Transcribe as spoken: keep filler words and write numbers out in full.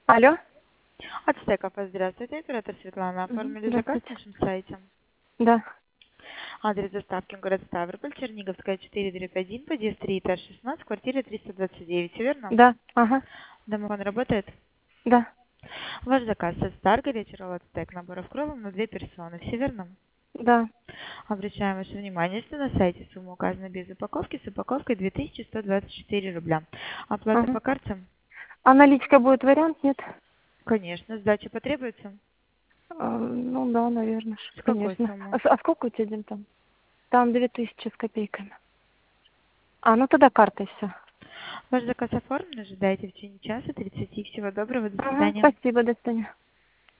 Алло. От Стекопа, здравствуйте, оператор Светлана. Мгм. Оформили заказ Здравствуйте. на нашем сайте. Да. Адрес доставки город Ставрополь, Черниговская, четыре дробь один, подъезд три, этаж шестнадцать, квартира триста двадцать девять, все верно? Да. Ага. Домофон работает? Да. Ваш заказ от Star, горячий ролл от стек, наборов кроллом на две персоны, все верно? Да. Обращаем ваше внимание, что на сайте сумма указана без упаковки, с упаковкой две тысячи сто двадцать четыре рубля. Оплата Ага. по карте? А наличка будет вариант, нет? Конечно. Сдача потребуется? А, ну да, наверное, С какой конечно. суммы? А, с- а сколько у тебя день там? Там две тысячи с копейками. А, ну тогда картой все. Ваш заказ оформлен, ожидайте в течение часа тридцати. Всего доброго, до Ага, свидания. спасибо, до свидания.